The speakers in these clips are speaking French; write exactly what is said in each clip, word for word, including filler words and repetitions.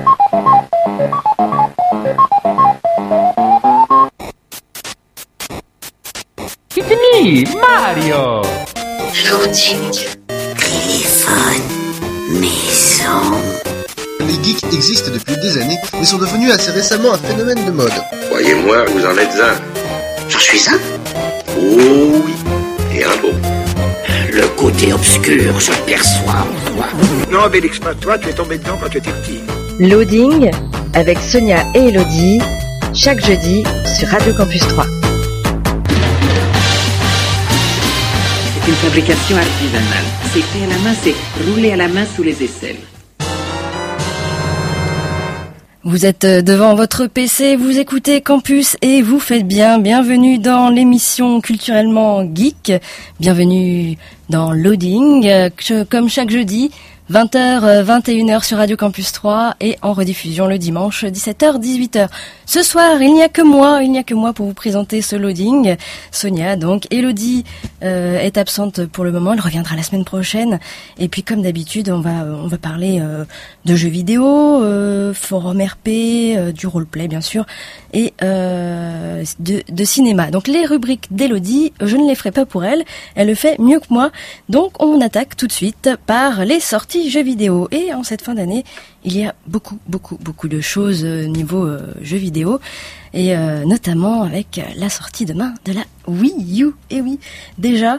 It's me, Mario. Loading, téléphone, maison. Les geeks existent depuis des années, mais sont devenus assez récemment un phénomène de mode. Croyez-moi, vous en êtes un. J'en suis un. Oh oui, et un beau. Le côté obscur, je le perçois en toi. Non, Bélix, pas toi, tu es tombé dedans quand tu étais petit. Loading, avec Sonia et Elodie, chaque jeudi sur Radio Campus trois. C'est une fabrication artisanale. C'est fait à la main, c'est roulé à la main sous les aisselles. Vous êtes devant votre P C, vous écoutez Campus et vous faites bien. Bienvenue dans l'émission Culturellement Geek. Bienvenue dans Loading, comme chaque jeudi, vingt heures, vingt et une heures sur Radio Campus trois et en rediffusion le dimanche, dix-sept heures, dix-huit heures. Ce soir, il n'y a que moi, il n'y a que moi pour vous présenter ce Loading. Sonia, donc, Elodie euh, est absente pour le moment, elle reviendra la semaine prochaine. Et puis, comme d'habitude, on va on va parler euh, de jeux vidéo, euh, forum R P, euh, du roleplay bien sûr, et euh, de, de cinéma. Donc, les rubriques d'Elodie, je ne les ferai pas pour elle, elle le fait mieux que moi. Donc, on attaque tout de suite par les sorties jeux vidéo. Et en cette fin d'année, il y a beaucoup, beaucoup, beaucoup de choses euh, niveau euh, jeux vidéo, et euh, notamment avec la sortie demain de la Wii U. Et oui, déjà.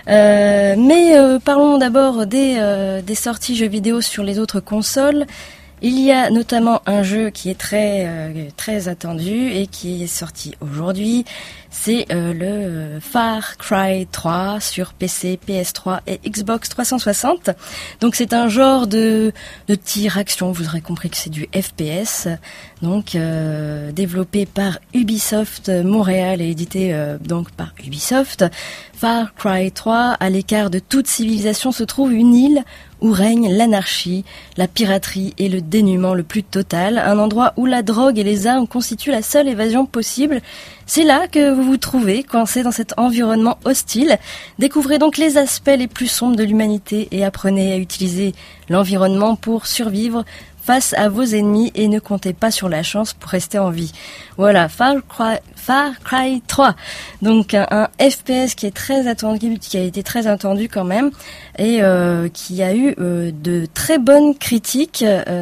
Euh, mais euh, parlons d'abord des, euh, des sorties jeux vidéo sur les autres consoles. Il y a notamment un jeu qui est très euh, très attendu et qui est sorti aujourd'hui. C'est euh, le Far Cry trois sur P C, P S trois et Xbox trois cent soixante. Donc c'est un genre de de tir action. Vous aurez compris que c'est du F P S. Donc euh, développé par Ubisoft Montréal et édité euh, donc par Ubisoft. Far Cry trois, à l'écart de toute civilisation, se trouve une île où règne l'anarchie, la piraterie et le dénuement le plus total, un endroit où la drogue et les armes constituent la seule évasion possible. C'est là que vous vous trouvez, coincé dans cet environnement hostile. Découvrez donc les aspects les plus sombres de l'humanité et apprenez à utiliser l'environnement pour survivre face à vos ennemis et ne comptez pas sur la chance pour rester en vie. Voilà, Far Cry, Far Cry trois. Donc un, un F P S qui est très attendu, qui a été très attendu quand même, et euh, qui a eu euh, de très bonnes critiques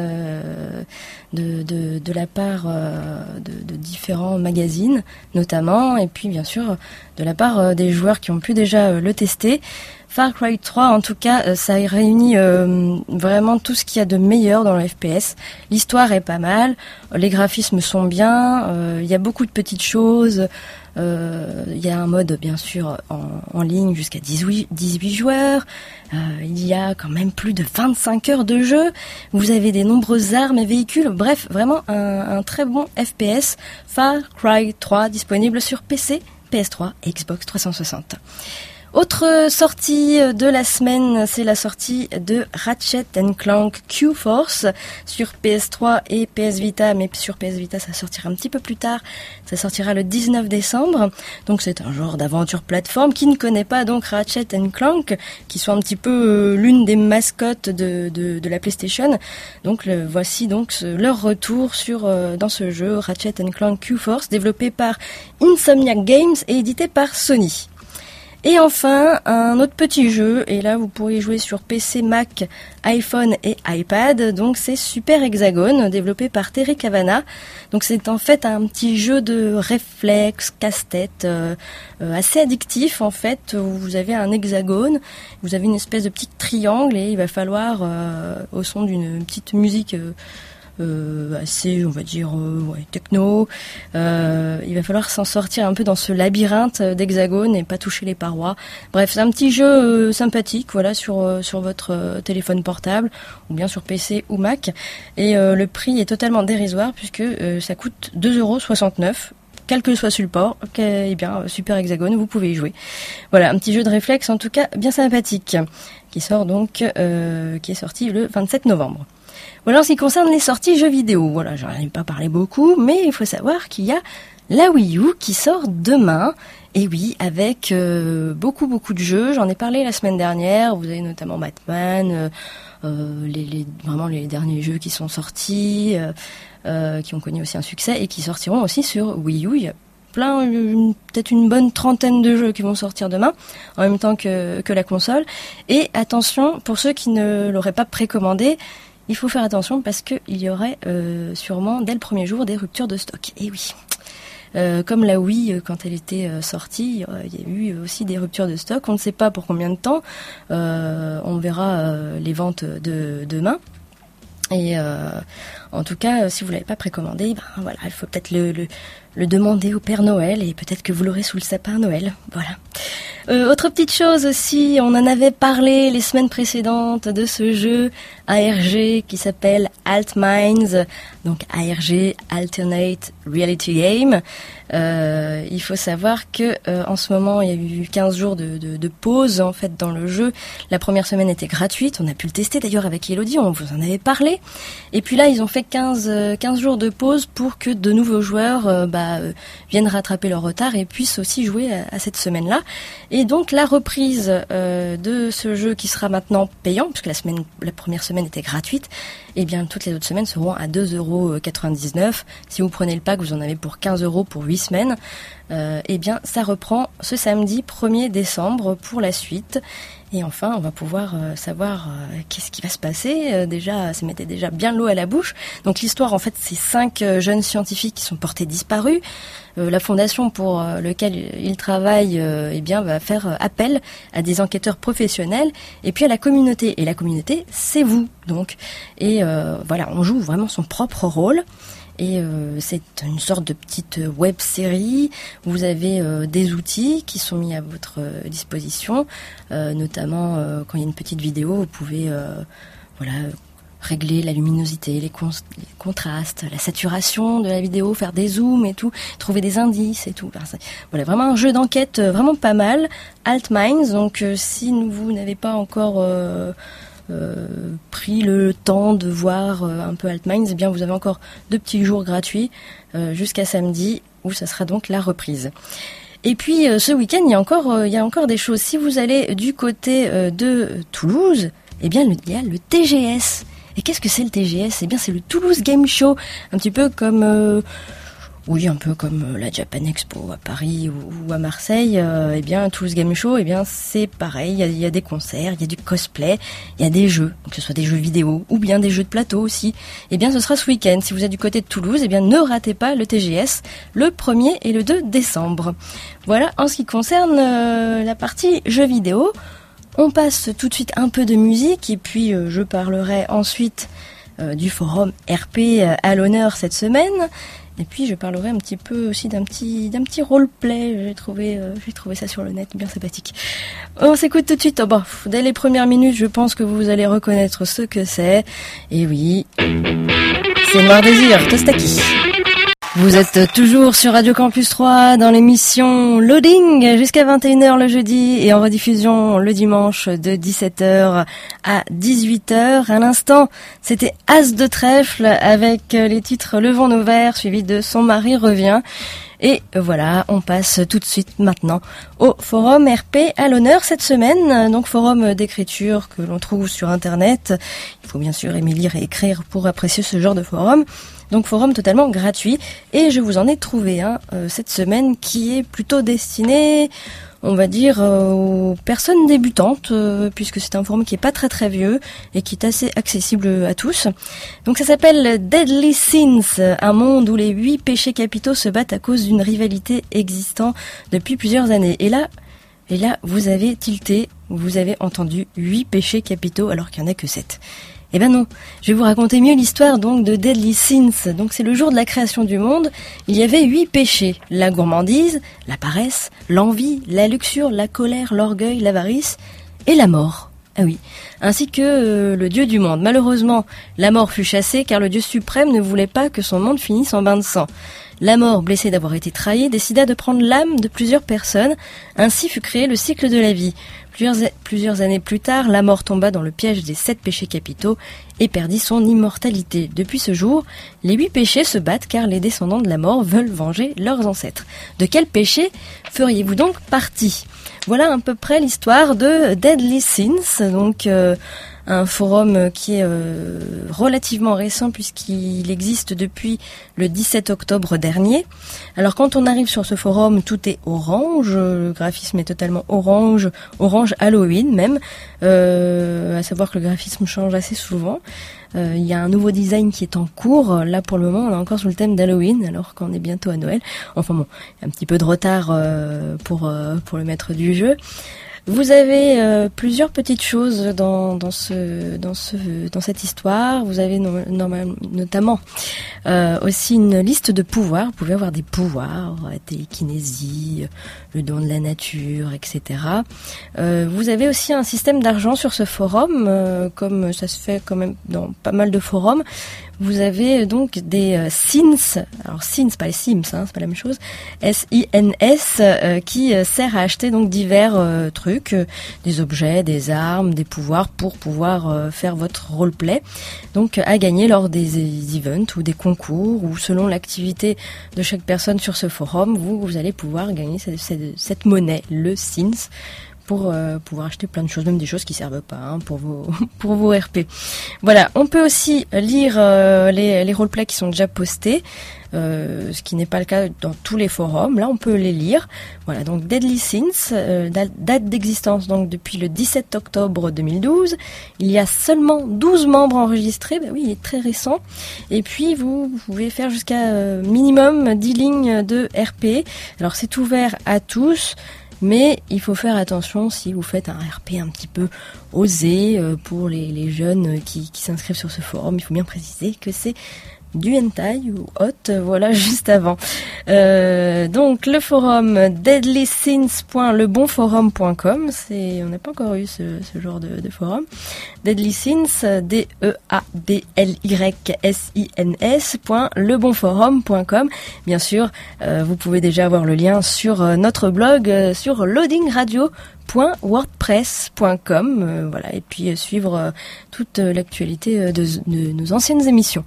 euh, de, de, de la part euh, de, de différents magazines notamment, et puis bien sûr de la part euh, des joueurs qui ont pu déjà euh, le tester. Far Cry trois, en tout cas, ça réunit euh, vraiment tout ce qu'il y a de meilleur dans le F P S. L'histoire est pas mal, les graphismes sont bien, euh, il y a beaucoup de petites choses. Euh, il y a un mode, bien sûr, en, en ligne jusqu'à dix-huit, dix-huit joueurs. Euh, il y a quand même plus de vingt-cinq heures de jeu. Vous avez des nombreuses armes et véhicules. Bref, vraiment un, un très bon F P S. Far Cry trois, disponible sur P C, P S trois et Xbox trois cent soixante. Autre sortie de la semaine, c'est la sortie de Ratchet and Clank Q-Force sur P S trois et P S Vita, mais sur P S Vita ça sortira un petit peu plus tard, ça sortira le dix-neuf décembre. Donc c'est un genre d'aventure plateforme. Qui ne connaît pas donc Ratchet and Clank, qui sont un petit peu euh, l'une des mascottes de, de, de la PlayStation. Donc le, voici donc ce, leur retour sur euh, dans ce jeu Ratchet and Clank Q-Force, développé par Insomniac Games et édité par Sony. Et enfin, un autre petit jeu, et là vous pourriez jouer sur P C, Mac, iPhone et iPad, donc c'est Super Hexagone, développé par Terry Cavana. Donc c'est en fait un petit jeu de réflexe, casse-tête, euh, euh, assez addictif en fait, où vous avez un hexagone, vous avez une espèce de petit triangle, et il va falloir, euh, au son d'une petite musique... Euh, Euh, assez, on va dire, euh, ouais, techno. Euh, il va falloir s'en sortir un peu dans ce labyrinthe d'hexagones et pas toucher les parois. Bref, c'est un petit jeu euh, sympathique, voilà, sur euh, sur votre euh, téléphone portable ou bien sur P C ou Mac. Et euh, le prix est totalement dérisoire puisque euh, ça coûte deux euros soixante-neuf. Quel que soit le support, okay, eh bien, Super Hexagone, vous pouvez y jouer. Voilà, un petit jeu de réflexe, en tout cas, bien sympathique, qui sort donc, euh, qui est sorti le vingt-sept novembre. Voilà en ce qui concerne les sorties jeux vidéo. Voilà, j'en ai pas parlé beaucoup, mais il faut savoir qu'il y a la Wii U qui sort demain. Et oui, avec euh, beaucoup beaucoup de jeux. J'en ai parlé la semaine dernière. Vous avez notamment Batman, euh, euh, les, les vraiment les derniers jeux qui sont sortis, euh, euh, qui ont connu aussi un succès et qui sortiront aussi sur Wii U. Il y a plein, une, peut-être une bonne trentaine de jeux qui vont sortir demain, en même temps que que la console. Et attention, pour ceux qui ne l'auraient pas précommandé, il faut faire attention parce que il y aurait euh, sûrement dès le premier jour des ruptures de stock. Et oui. Euh, comme la Wii, quand elle était euh, sortie, euh, il y a eu aussi des ruptures de stock. On ne sait pas pour combien de temps. Euh, on verra euh, les ventes de demain. Et euh, en tout cas, si vous l'avez pas précommandé, ben voilà, il faut peut-être le, le, le demander au Père Noël et peut-être que vous l'aurez sous le sapin à Noël. Voilà. Euh, autre petite chose aussi, on en avait parlé les semaines précédentes de ce jeu A R G qui s'appelle Altminds, donc A R G Alternate Reality Game. Euh, il faut savoir que euh, en ce moment il y a eu quinze jours de, de, de pause en fait dans le jeu. La première semaine était gratuite, on a pu le tester d'ailleurs avec Elodie, on vous en avait parlé. Et puis là ils ont fait quinze, quinze jours de pause pour que de nouveaux joueurs euh, bah, euh, viennent rattraper leur retard et puissent aussi jouer à, à cette semaine-là. Et donc la reprise euh, de ce jeu qui sera maintenant payant, puisque la semaine, la première semaine était gratuite, et bien toutes les autres semaines seront à deux euros quatre-vingt-dix-neuf. Si vous prenez le pack, vous en avez pour quinze euros pour huit semaines. Euh, et bien ça reprend ce samedi premier décembre pour la suite. Et enfin, on va pouvoir euh, savoir euh, qu'est-ce qui va se passer. Euh, déjà, ça mettait déjà bien l'eau à la bouche. Donc l'histoire, en fait, c'est cinq euh, jeunes scientifiques qui sont portés disparus. Euh, la fondation pour euh, laquelle ils travaillent, euh, eh bien, va faire euh, appel à des enquêteurs professionnels et puis à la communauté. Et la communauté, c'est vous, donc. Et euh, voilà, on joue vraiment son propre rôle. Et euh, c'est une sorte de petite web série. Vous avez euh, des outils qui sont mis à votre euh, disposition, euh, notamment euh, quand il y a une petite vidéo, vous pouvez euh, voilà régler la luminosité, les, con- les contrastes, la saturation de la vidéo, faire des zooms et tout, trouver des indices et tout. Enfin, c'est, voilà, vraiment un jeu d'enquête euh, vraiment pas mal. Altminds. Donc euh, si vous n'avez pas encore euh, Euh, pris le temps de voir euh, un peu Altminds, eh bien vous avez encore deux petits jours gratuits euh, jusqu'à samedi où ça sera donc la reprise. Et puis euh, ce week-end il y a encore euh, il y a encore des choses. Si vous allez du côté euh, de Toulouse, eh bien le, il y a le T G S. Et qu'est-ce que c'est le T G S ? Eh bien c'est le Toulouse Game Show, un petit peu comme euh, oui, un peu comme la Japan Expo à Paris ou, ou à Marseille. Euh, eh bien, Toulouse Game Show, eh bien, c'est pareil. Il y a, il y a des concerts, il y a du cosplay, il y a des jeux, que ce soit des jeux vidéo ou bien des jeux de plateau aussi. Eh bien, ce sera ce week-end. Si vous êtes du côté de Toulouse, eh bien, ne ratez pas le T G S le premier et le deux décembre. Voilà, en ce qui concerne euh, la partie jeux vidéo. On passe tout de suite un peu de musique et puis euh, je parlerai ensuite euh, du forum R P euh, à l'honneur cette semaine. Et puis je parlerai un petit peu aussi d'un petit d'un petit roleplay. J'ai trouvé euh, j'ai trouvé ça sur le net, bien sympathique. On s'écoute tout de suite. Oh bah, dès les premières minutes, je pense que vous allez reconnaître ce que c'est. Et oui, c'est Noir Désir, Tostaki. Vous êtes toujours sur Radio Campus trois dans l'émission Loading jusqu'à vingt et une heures le jeudi et en rediffusion le dimanche de dix-sept heures à dix-huit heures. À l'instant, c'était As de trèfle avec les titres Le vent nos verts suivi de Son mari revient. Et voilà, on passe tout de suite maintenant au forum R P à l'honneur cette semaine. Donc forum d'écriture que l'on trouve sur Internet. Il faut bien sûr aimer lire et écrire pour apprécier ce genre de forum. Donc forum totalement gratuit. Et je vous en ai trouvé un euh, cette semaine qui est plutôt destiné, on va dire, euh, aux personnes débutantes, euh, puisque c'est un forum qui est pas très très vieux et qui est assez accessible à tous. Donc ça s'appelle Deadly Sins, un monde où les huit péchés capitaux se battent à cause d'une rivalité existant depuis plusieurs années. Et là, et là, vous avez tilté, vous avez entendu huit péchés capitaux alors qu'il n'y en a que sept. Eh ben non, je vais vous raconter mieux l'histoire donc de Deadly Sins. Donc c'est le jour de la création du monde. Il y avait huit péchés: la gourmandise, la paresse, l'envie, la luxure, la colère, l'orgueil, l'avarice et la mort. Ah oui, ainsi que euh, le dieu du monde. Malheureusement, la mort fut chassée car le dieu suprême ne voulait pas que son monde finisse en bain de sang. La mort, blessée d'avoir été trahie, décida de prendre l'âme de plusieurs personnes. Ainsi fut créé le cycle de la vie. Plusieurs, plusieurs années plus tard, la mort tomba dans le piège des sept péchés capitaux et perdit son immortalité. Depuis ce jour, les huit péchés se battent car les descendants de la mort veulent venger leurs ancêtres. De quel péché feriez-vous donc partie ? Voilà à peu près l'histoire de Deadly Sins, donc euh, un forum qui est euh, relativement récent puisqu'il existe depuis le dix-sept octobre dernier. Alors quand on arrive sur ce forum, tout est orange, le graphisme est totalement orange, orange Halloween même, euh, à savoir que le graphisme change assez souvent. Euh, il y a un nouveau design qui est en cours. Là, pour le moment, on est encore sur le thème d'Halloween, alors qu'on est bientôt à Noël. Enfin bon, un petit peu de retard euh, pour euh, pour le maître du jeu. Vous avez euh, plusieurs petites choses dans dans ce dans ce dans cette histoire. Vous avez no- normal, notamment euh, aussi une liste de pouvoirs. Vous pouvez avoir des pouvoirs, télékinésie, le don de la nature, et cetera. Euh, vous avez aussi un système d'argent sur ce forum, euh, comme ça se fait quand même dans pas mal de forums. Vous avez donc des euh, Sins, alors Sins, pas les Sims, hein, c'est pas la même chose, S I N S, euh, qui euh, sert à acheter donc divers euh, trucs, euh, des objets, des armes, des pouvoirs pour pouvoir euh, faire votre roleplay, donc à gagner lors des, des events ou des concours ou selon l'activité de chaque personne sur ce forum, vous, vous allez pouvoir gagner cette, cette, cette monnaie, le Sins, pour euh, pouvoir acheter plein de choses, même des choses qui servent pas hein, pour vos pour vos R P. Voilà, on peut aussi lire euh, les les roleplays qui sont déjà postés, euh, ce qui n'est pas le cas dans tous les forums. Là, on peut les lire. Voilà, donc Deadly Sins, euh, date d'existence donc depuis le dix-sept octobre deux mille douze. Il y a seulement douze membres enregistrés. Bah oui, il est très récent. Et puis vous, vous pouvez faire jusqu'à euh, minimum dix lignes de R P. Alors c'est ouvert à tous. Mais il faut faire attention si vous faites un R P un petit peu osé euh, pour les, les jeunes qui, qui s'inscrivent sur ce forum. Il faut bien préciser que c'est du hentai ou hot, voilà, juste avant. Euh, donc le forum deadly sins point le bon forum point com, c'est, on n'a pas encore eu ce, ce genre de, de forum. Deadly Sins, D E A D L Y S I N S point le bon forum point com. Bien sûr, euh, vous pouvez déjà avoir le lien sur euh, notre blog, euh, sur loading radio point wordpress point com, euh, voilà, et puis euh, suivre euh, toute euh, l'actualité euh, de, de nos anciennes émissions.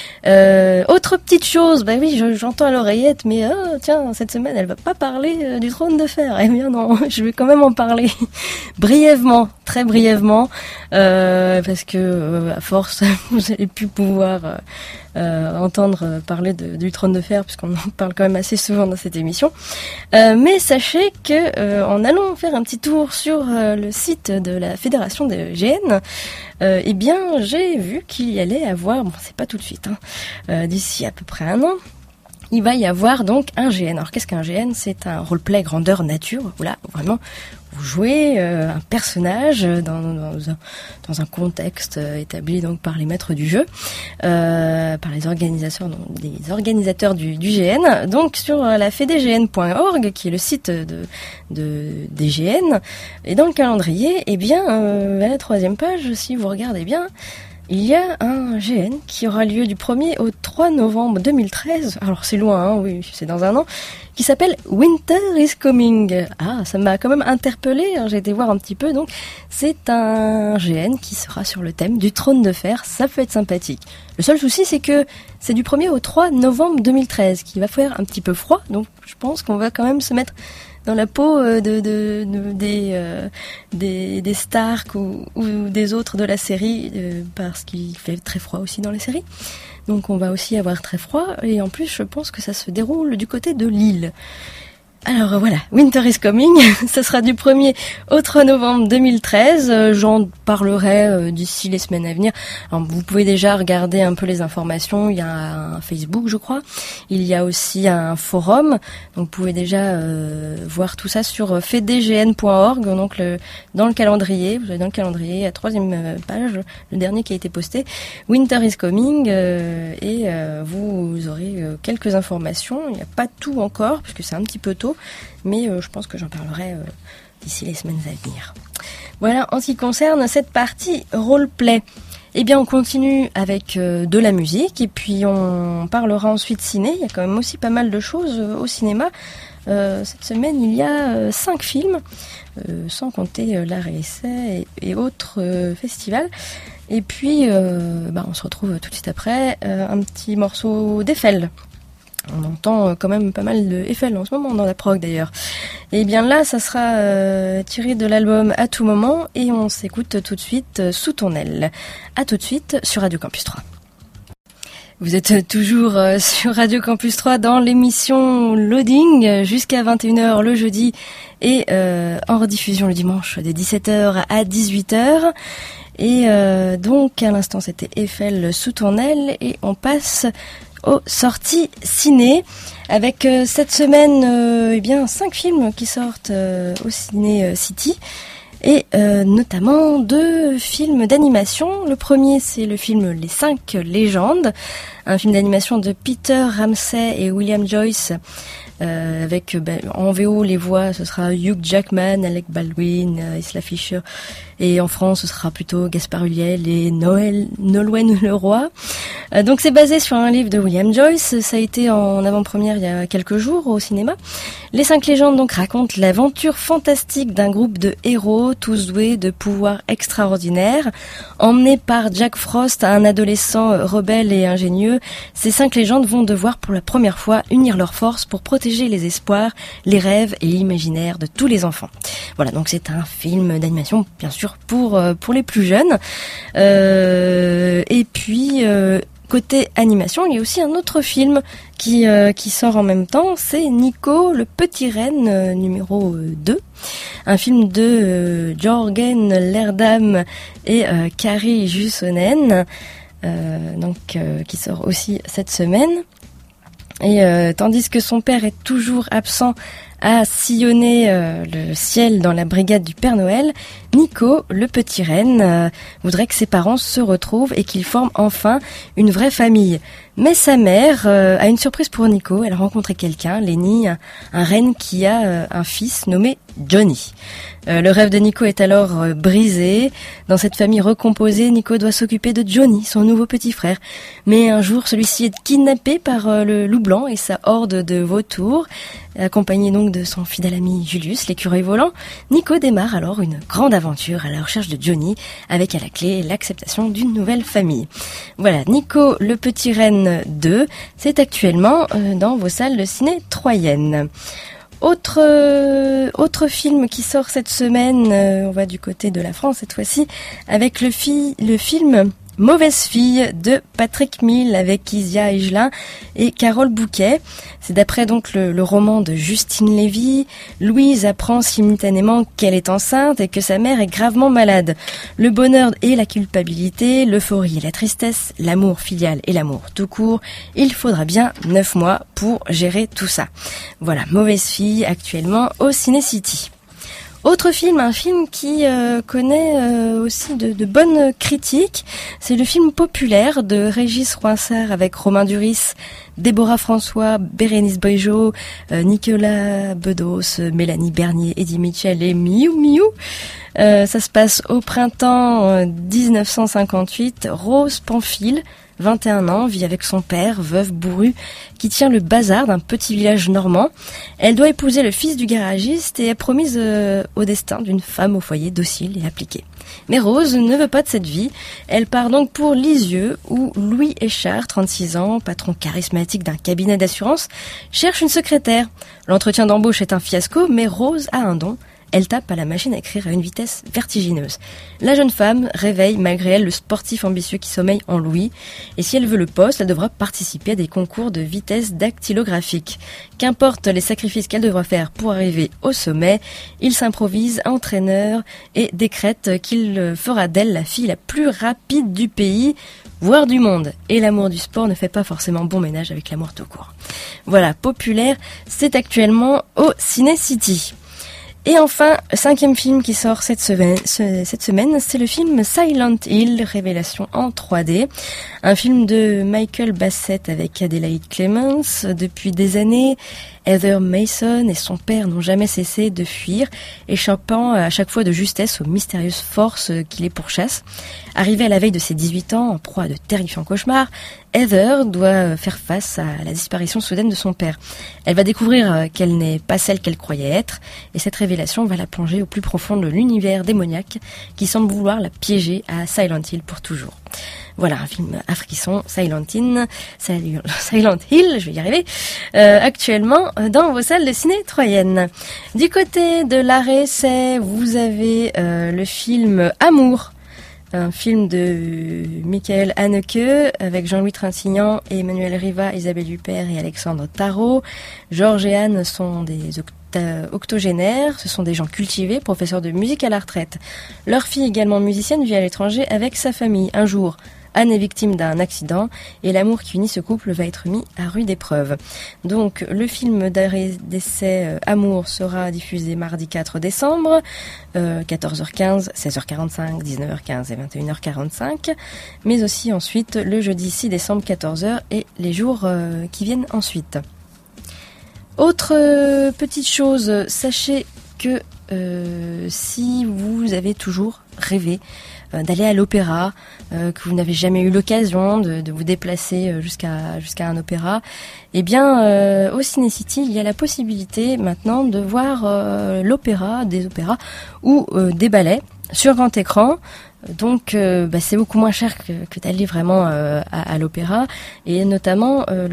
Euh, autre petite chose, bah oui, je, j'entends à l'oreillette, mais oh, tiens, cette semaine, elle va pas parler euh, du trône de fer. Eh bien non, je vais quand même en parler brièvement, très brièvement, euh, parce que euh, à force, vous allez plus pouvoir euh, euh, entendre parler de, du trône de fer, puisqu'on en parle quand même assez souvent dans cette émission. Euh, mais sachez que euh, en allant faire un petit tour sur euh, le site de la Fédération des G N, euh, eh bien, j'ai vu qu'il y allait avoir, bon, c'est pas tout de suite, hein, euh, d'ici à peu près un an, il va y avoir donc un G N. Alors, qu'est-ce qu'un G N ? C'est un roleplay grandeur nature. Voilà, vraiment, vous jouez euh, un personnage dans, dans, un, dans un contexte euh, établi donc par les maîtres du jeu, euh, par les organisateurs, donc, les organisateurs du, du G N. Donc, sur euh, la fédégn point org, qui est le site de, de des G N, et dans le calendrier, eh bien, euh, à la troisième page, si vous regardez bien, il y a un G N qui aura lieu du premier au trois novembre deux mille treize. Alors c'est loin, hein, oui, c'est dans un an. Qui s'appelle Winter is Coming. Ah, ça m'a quand même interpellée. Hein, j'ai été voir un petit peu. Donc c'est un G N qui sera sur le thème du trône de fer. Ça peut être sympathique. Le seul souci, c'est que c'est du premier au trois novembre deux mille treize, qui va faire un petit peu froid. Donc je pense qu'on va quand même se mettre dans la peau de, de, de des, euh, des des Stark ou, ou des autres de la série, euh, parce qu'il fait très froid aussi dans la série. Donc on va aussi avoir très froid, et en plus je pense que ça se déroule du côté de l'île. Alors voilà, Winter is Coming, ça sera du premier au trois novembre deux mille treize, euh, j'en parlerai euh, d'ici les semaines à venir. Alors, vous pouvez déjà regarder un peu les informations, il y a un Facebook je crois, il y a aussi un forum, donc vous pouvez déjà euh, voir tout ça sur fédégn point org, donc le, dans le calendrier, vous avez dans le calendrier, la troisième page, le dernier qui a été posté, Winter is Coming, euh, et euh, vous aurez euh, quelques informations, il n'y a pas tout encore, puisque c'est un petit peu tôt, mais euh, je pense que j'en parlerai euh, d'ici les semaines à venir. Voilà, en ce qui concerne cette partie roleplay, eh bien on continue avec euh, de la musique, et puis on parlera ensuite ciné. Il y a quand même aussi pas mal de choses euh, au cinéma. Euh, cette semaine, il y a euh, cinq films, euh, sans compter euh, l'art et essai et, et autres euh, festivals. Et puis, euh, bah, on se retrouve tout de suite après, euh, un petit morceau d'Eiffel. On entend quand même pas mal de Eiffel en ce moment dans la prog d'ailleurs. Et bien là, ça sera euh, tiré de l'album À tout moment et on s'écoute tout de suite euh, Sous ton aile. À tout de suite sur Radio Campus trois. Vous êtes toujours euh, sur Radio Campus trois dans l'émission Loading jusqu'à vingt et une heures le jeudi et euh, en rediffusion le dimanche de dix-sept heures à dix-huit heures. Et euh, donc à l'instant c'était Eiffel Sous ton aile et on passe aux sorties ciné avec euh, cette semaine euh, eh bien cinq films qui sortent euh, au Ciné euh, City et euh, notamment deux films d'animation. Le premier c'est le film Les Cinq Légendes, un film d'animation de Peter Ramsey et William Joyce. Euh, avec ben, en V O les voix ce sera Hugh Jackman, Alec Baldwin, euh, Isla Fisher et en France ce sera plutôt Gaspard Ulliel et Noël Nolwenn Leroy. Euh, donc c'est basé sur un livre de William Joyce, ça a été en avant-première il y a quelques jours au cinéma. Les Cinq Légendes donc racontent l'aventure fantastique d'un groupe de héros tous doués de pouvoirs extraordinaires. Emmenés par Jack Frost, un adolescent rebelle et ingénieux, ces cinq légendes vont devoir pour la première fois unir leurs forces pour protéger les espoirs, les rêves et l'imaginaire de tous les enfants. Voilà, donc c'est un film d'animation, bien sûr, pour euh, pour les plus jeunes. Euh, et puis, euh, côté animation, il y a aussi un autre film qui euh, qui sort en même temps, c'est Nico, le petit renne, euh, numéro deux. Un film de euh, Jørgen Lerdam et euh, Kari Jusonen, euh, donc euh, qui sort aussi cette semaine. Et euh, tandis que son père est toujours absent à sillonner euh, le ciel dans la brigade du Père Noël, Nico, le petit renne, euh, voudrait que ses parents se retrouvent et qu'ils forment enfin une vraie famille. Mais sa mère euh, a une surprise pour Nico. Elle a rencontré quelqu'un, Lenny, un, un renne qui a euh, un fils nommé Johnny. Euh, le rêve de Nico est alors euh, brisé. Dans cette famille recomposée, Nico doit s'occuper de Johnny, son nouveau petit frère. Mais un jour, celui-ci est kidnappé par euh, le loup blanc et sa horde de vautours. Accompagné donc de son fidèle ami Julius, l'écureuil volant, Nico démarre alors une grande aventure à la recherche de Johnny, avec à la clé l'acceptation d'une nouvelle famille. Voilà, Nico, le petit renne deux, c'est actuellement euh, dans vos salles de ciné troyennes. Autre euh, autre film qui sort cette semaine, euh, on va du côté de la France cette fois-ci, avec le, fi- le film Mauvaise fille de Patrick Mill avec Isia Higelin et Carole Bouquet. C'est d'après donc le, le roman de Justine Lévy. Louise apprend simultanément qu'elle est enceinte et que sa mère est gravement malade. Le bonheur et la culpabilité, l'euphorie et la tristesse, l'amour filial et l'amour tout court. Il faudra bien neuf mois pour gérer tout ça. Voilà, Mauvaise fille actuellement au Ciné City. Autre film, un film qui euh, connaît euh, aussi de, de bonnes critiques, c'est le film Populaire de Régis Roinsart avec Romain Duris, Déborah François, Bérénice Boigeau, euh, Nicolas Bedos, Mélanie Bernier, Eddie Mitchell et Miou Miou. Euh, ça se passe au printemps euh, dix-neuf cent cinquante-huit. Rose Pamphile, vingt et un ans, vit avec son père, veuve bourru, qui tient le bazar d'un petit village normand. Elle doit épouser le fils du garagiste et est promise euh, au destin d'une femme au foyer docile et appliquée. Mais Rose ne veut pas de cette vie. Elle part donc pour Lisieux, où Louis Échard, trente-six ans, patron charismatique d'un cabinet d'assurance, cherche une secrétaire. L'entretien d'embauche est un fiasco, mais Rose a un don. Elle tape à la machine à écrire à une vitesse vertigineuse. La jeune femme réveille malgré elle le sportif ambitieux qui sommeille en Louis. Et si elle veut le poste, elle devra participer à des concours de vitesse dactylographique. Qu'importe les sacrifices qu'elle devra faire pour arriver au sommet, il s'improvise entraîneur et décrète qu'il fera d'elle la fille la plus rapide du pays, voire du monde. Et l'amour du sport ne fait pas forcément bon ménage avec l'amour tout court. Voilà, Populaire, c'est actuellement au Ciné City. Et enfin, cinquième film qui sort cette semaine, ce, cette semaine, c'est le film Silent Hill, révélation en trois D. Un film de Michael Bassett avec Adelaide Clemens. Depuis des années, Heather Mason et son père n'ont jamais cessé de fuir, échappant à chaque fois de justesse aux mystérieuses forces qui les pourchassent. Arrivée à la veille de ses dix-huit ans, en proie à de terrifiants cauchemars, Heather doit faire face à la disparition soudaine de son père. Elle va découvrir qu'elle n'est pas celle qu'elle croyait être, et cette révélation va la plonger au plus profond de l'univers démoniaque qui semble vouloir la piéger à Silent Hill pour toujours. Voilà, un film à frisson, Silent Hill, Silent Hill, je vais y arriver, euh, actuellement dans vos salles de ciné troyennes. Du côté de l'art et essai, vous avez euh, le film Amour, un film de Michael Haneke avec Jean-Louis Trintignant, Emmanuel Riva, Isabelle Huppert et Alexandre Tarot. Georges et Anne sont des octa- octogénaires, ce sont des gens cultivés, professeurs de musique à la retraite. Leur fille, également musicienne, vit à l'étranger avec sa famille. Un jour, Anne est victime d'un accident et l'amour qui unit ce couple va être mis à rude épreuve. Donc le film d'arrêt d'essai euh, Amour sera diffusé mardi quatre décembre, euh, quatorze heures quinze, seize heures quarante-cinq, dix-neuf heures quinze et vingt et une heures quarante-cinq, mais aussi ensuite le jeudi six décembre quatorze heures et les jours euh, qui viennent ensuite. Autre euh, petite chose, sachez que euh, si vous avez toujours rêvé d'aller à l'opéra, euh, que vous n'avez jamais eu l'occasion de, de vous déplacer jusqu'à jusqu'à un opéra, eh bien euh, au Ciné-City, il y a la possibilité maintenant de voir euh, l'opéra, des opéras ou euh, des ballets sur grand écran. Donc euh, bah, c'est beaucoup moins cher que, que d'aller vraiment euh, à, à l'opéra, et notamment euh,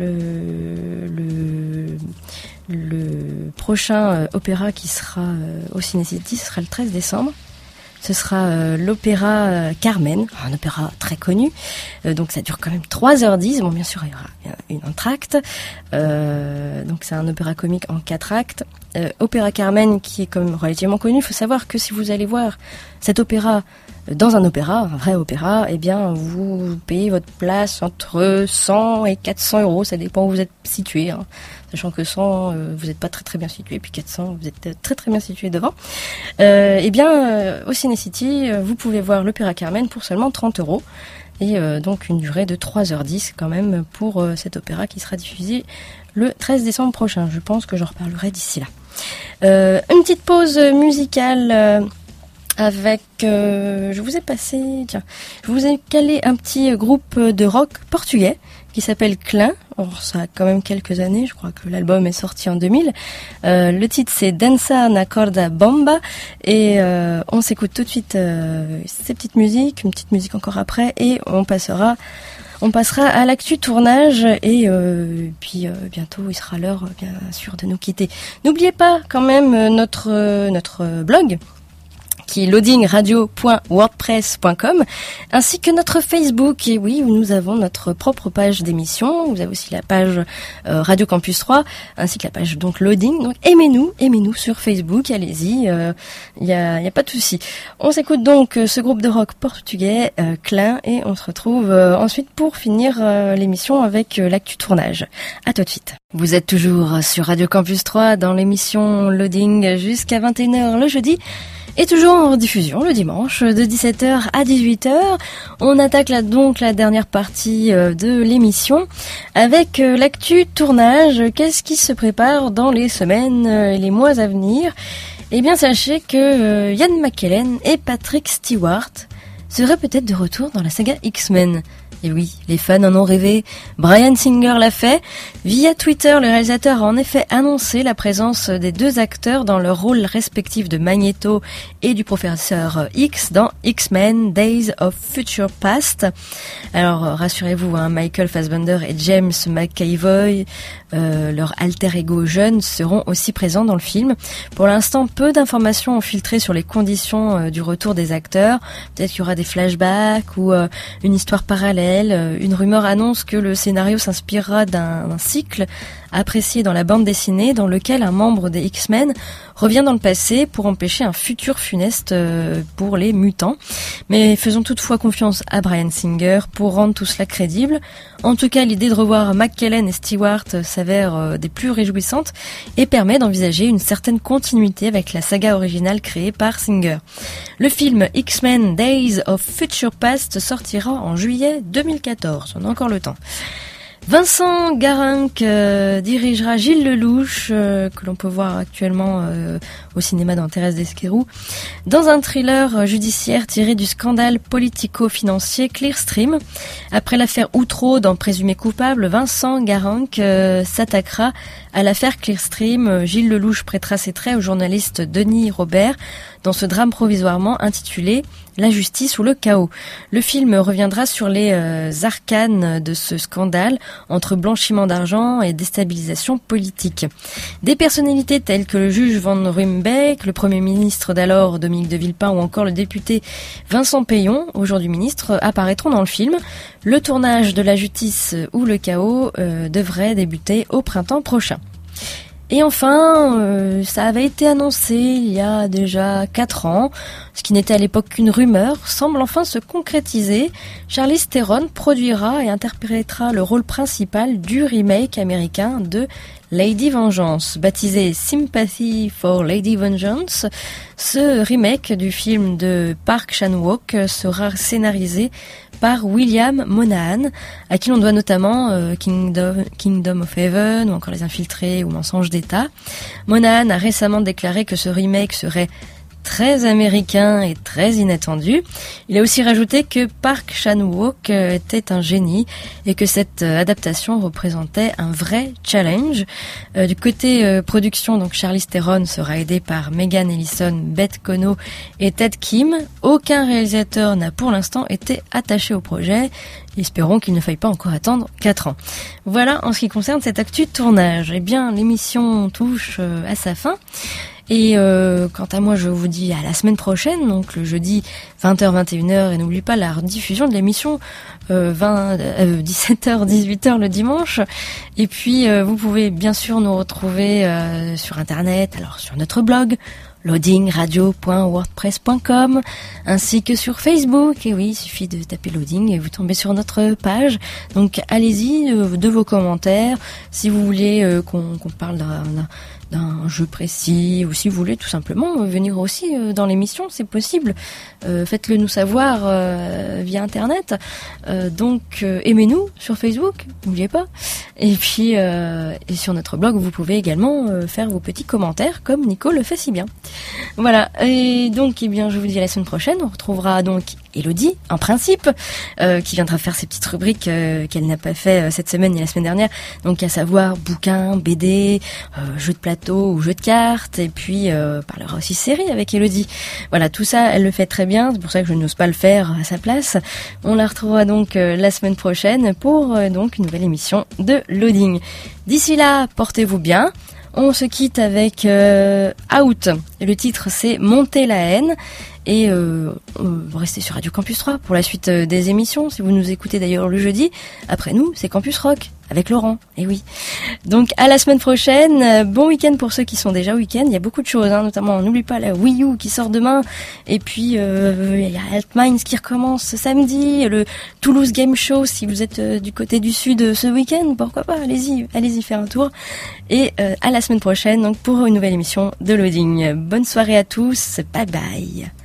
le, le le prochain euh, opéra qui sera euh, au Ciné-City, ce sera le treize décembre. Ce sera euh, l'opéra euh, Carmen, un opéra très connu. Euh, donc ça dure quand même trois heures dix. Bon, bien sûr, il y aura une entracte. Euh, donc c'est un opéra comique en quatre actes. Euh, opéra Carmen qui est quand même relativement connu. Il faut savoir que si vous allez voir cet opéra dans un opéra, un vrai opéra, eh bien vous payez votre place entre cent et quatre cents euros. Ça dépend où vous êtes situé, hein. Sachant que cent, euh, vous n'êtes pas très très bien situé, puis quatre cents, vous êtes très très bien situé devant. Euh, eh bien, euh, au Ciné-City, euh, vous pouvez voir l'opéra Carmen pour seulement trente euros. Et euh, donc une durée de trois heures dix quand même pour euh, cet opéra qui sera diffusé le treize décembre prochain. Je pense que j'en reparlerai d'ici là. Euh, une petite pause musicale euh, avec... Euh, je vous ai passé... Tiens, je vous ai calé un petit groupe de rock portugais qui s'appelle Klein. Alors, ça a quand même quelques années, je crois que l'album est sorti en deux mille. Euh, le titre c'est Dança na Corda Bamba, et euh, on s'écoute tout de suite euh, ces petites musiques, une petite musique encore après, et on passera on passera à l'actu tournage, et euh, puis euh, bientôt il sera l'heure bien sûr de nous quitter. N'oubliez pas quand même notre euh, notre blog qui est loading radio point wordpress point com, ainsi que notre Facebook. Et oui, nous avons notre propre page d'émission. Vous avez aussi la page euh, Radio Campus trois, ainsi que la page donc Loading. Donc aimez-nous, aimez-nous sur Facebook, allez-y, il euh, y a, y a pas de souci. On s'écoute donc euh, ce groupe de rock portugais, euh, Klein, et on se retrouve euh, ensuite pour finir euh, l'émission avec euh, l'actu tournage. À tout de suite. Vous êtes toujours sur Radio Campus trois dans l'émission Loading jusqu'à vingt et une heures le jeudi. Et toujours en rediffusion le dimanche de dix-sept heures à dix-huit heures. On attaque là donc la dernière partie de l'émission avec l'actu tournage. Qu'est-ce qui se prépare dans les semaines et les mois à venir? Eh bien, sachez que Ian McKellen et Patrick Stewart seraient peut-être de retour dans la saga X-Men. Et oui, les fans en ont rêvé. Bryan Singer l'a fait. Via Twitter, le réalisateur a en effet annoncé la présence des deux acteurs dans leurs rôles respectifs de Magneto et du professeur X dans X-Men Days of Future Past. Alors, rassurez-vous, hein, Michael Fassbender et James McAvoy, euh, leur alter ego jeunes, seront aussi présents dans le film. Pour l'instant, peu d'informations ont filtré sur les conditions euh, du retour des acteurs. Peut-être qu'il y aura des flashbacks ou euh, une histoire parallèle. Une rumeur annonce que le scénario s'inspirera d'un, d'un cycle apprécié dans la bande dessinée dans lequel un membre des X-Men revient dans le passé pour empêcher un futur funeste euh, pour les mutants. Mais faisons toutefois confiance à Bryan Singer pour rendre tout cela crédible. En tout cas, l'idée de revoir McKellen et Stewart s'avère euh, des plus réjouissantes et permet d'envisager une certaine continuité avec la saga originale créée par Singer. Le film X-Men Days of Future Past sortira en juillet deux mille quatorze. On a encore le temps. Vincent Garanc euh, dirigera Gilles Lelouch, euh, que l'on peut voir actuellement euh, au cinéma dans Thérèse d'Esquerou, dans un thriller judiciaire tiré du scandale politico-financier Clearstream. Après l'affaire Outreau dans Présumé coupable, Vincent Garanc euh, s'attaquera à l'affaire Clearstream. Gilles Lelouch prêtera ses traits au journaliste Denis Robert dans ce drame provisoirement intitulé La justice ou le chaos. Le film reviendra sur les euh, arcanes de ce scandale entre blanchiment d'argent et déstabilisation politique. Des personnalités telles que le juge Van Ruymbeck, le premier ministre d'alors Dominique de Villepin ou encore le député Vincent Payon, aujourd'hui ministre, apparaîtront dans le film. Le tournage de La justice ou le chaos euh, devrait débuter au printemps prochain. Et enfin, euh, ça avait été annoncé il y a déjà quatre ans, ce qui n'était à l'époque qu'une rumeur, semble enfin se concrétiser. Charlize Theron produira et interprétera le rôle principal du remake américain de Lady Vengeance. Baptisé Sympathy for Lady Vengeance, ce remake du film de Park Chan-wook sera scénarisé par William Monahan, à qui l'on doit notamment euh, Kingdom, Kingdom of Heaven ou encore Les Infiltrés ou Mensonges d'État. Monahan a récemment déclaré que ce remake serait très américain et très inattendu. Il a aussi rajouté que Park Chan-wook était un génie et que cette adaptation représentait un vrai challenge. Euh, du côté euh, production, donc Charlize Theron sera aidée par Megan Ellison, Beth Kono et Ted Kim. Aucun réalisateur n'a pour l'instant été attaché au projet. Espérons qu'il ne faille pas encore attendre quatre ans. Voilà en ce qui concerne cette actu de tournage. Eh bien, l'émission touche euh, à sa fin. Et euh, quant à moi, je vous dis à la semaine prochaine, donc le jeudi vingt heures vingt et une heures, et n'oubliez pas la rediffusion de l'émission euh, vingt, euh, dix-sept heures dix-huit heures le dimanche. Et puis euh, vous pouvez bien sûr nous retrouver euh, sur internet, alors sur notre blog loading radio point wordpress point com ainsi que sur Facebook. Et oui, il suffit de taper Loading et vous tombez sur notre page. Donc allez-y euh, de vos commentaires si vous voulez euh, qu'on, qu'on parle d'un, d'un d'un jeu précis, ou si vous voulez tout simplement venir aussi dans l'émission, c'est possible. Euh, faites-le nous savoir euh, via internet. Euh, donc euh, aimez-nous sur Facebook, n'oubliez pas. Et puis euh, et sur notre blog, vous pouvez également euh, faire vos petits commentaires comme Nico le fait si bien. Voilà. Et donc eh bien je vous dis à la semaine prochaine. On retrouvera donc Elodie, en principe, euh, qui viendra faire ses petites rubriques euh, qu'elle n'a pas fait euh, cette semaine et la semaine dernière. Donc à savoir bouquins, B D, euh, jeux de plateau ou jeux de cartes, et puis euh, parlera aussi série avec Elodie. Voilà, tout ça, elle le fait très bien. C'est pour ça que je n'ose pas le faire à sa place. On la retrouvera donc euh, la semaine prochaine pour euh, donc une nouvelle émission de Loading. D'ici là, portez-vous bien. On se quitte avec euh, Out. Et le titre c'est Monter la haine. Et euh, vous restez sur Radio Campus trois pour la suite euh, des émissions. Si vous nous écoutez d'ailleurs le jeudi, après nous, c'est Campus Rock avec Laurent. Et oui. Donc à la semaine prochaine. Euh, bon week-end pour ceux qui sont déjà au week-end. Il y a beaucoup de choses, hein, notamment n'oublie pas la Wii U qui sort demain. Et puis euh, il y a Altminds qui recommence ce samedi. Le Toulouse Game Show si vous êtes euh, du côté du sud euh, ce week-end. Pourquoi pas, allez-y, allez-y faire un tour. Et euh, à la semaine prochaine donc pour une nouvelle émission de Loading. Bonne soirée à tous. Bye bye.